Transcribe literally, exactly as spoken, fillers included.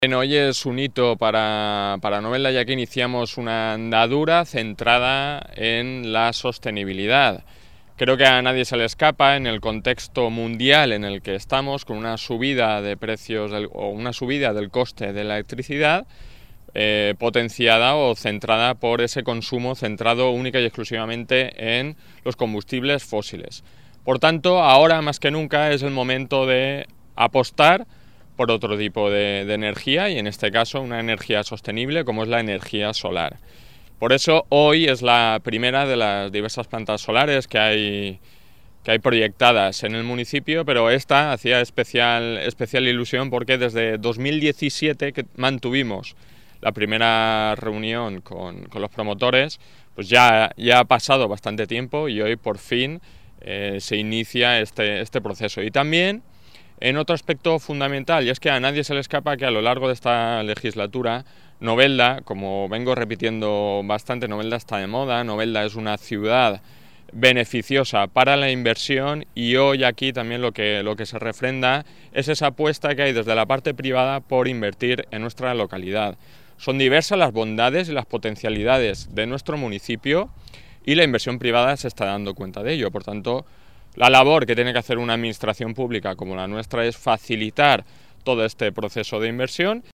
Bueno, hoy es un hito para, para Novelda, ya que iniciamos una andadura centrada en la sostenibilidad. Creo que a nadie se le escapa en el contexto mundial en el que estamos, con una subida de precios del, o una subida del coste de la electricidad eh, potenciada o centrada por ese consumo centrado única y exclusivamente en los combustibles fósiles. Por tanto, ahora más que nunca es el momento de apostar por otro tipo de, de energía, y en este caso una energía sostenible como es la energía solar. Por eso hoy es la primera de las diversas plantas solares que hay, que hay proyectadas en el municipio, pero esta hacía especial, especial ilusión porque desde dos mil diecisiete, que mantuvimos la primera reunión con, con los promotores, pues ya, ya ha pasado bastante tiempo y hoy por fin eh, se inicia este, este proceso. Y también en otro aspecto fundamental, y es que a nadie se le escapa que a lo largo de esta legislatura Novelda, como vengo repitiendo bastante, Novelda está de moda, Novelda es una ciudad beneficiosa para la inversión, y hoy aquí también lo que, lo que se refrenda es esa apuesta que hay desde la parte privada por invertir en nuestra localidad. Son diversas las bondades y las potencialidades de nuestro municipio y la inversión privada se está dando cuenta de ello. Por tanto, la labor que tiene que hacer una administración pública como la nuestra es facilitar todo este proceso de inversión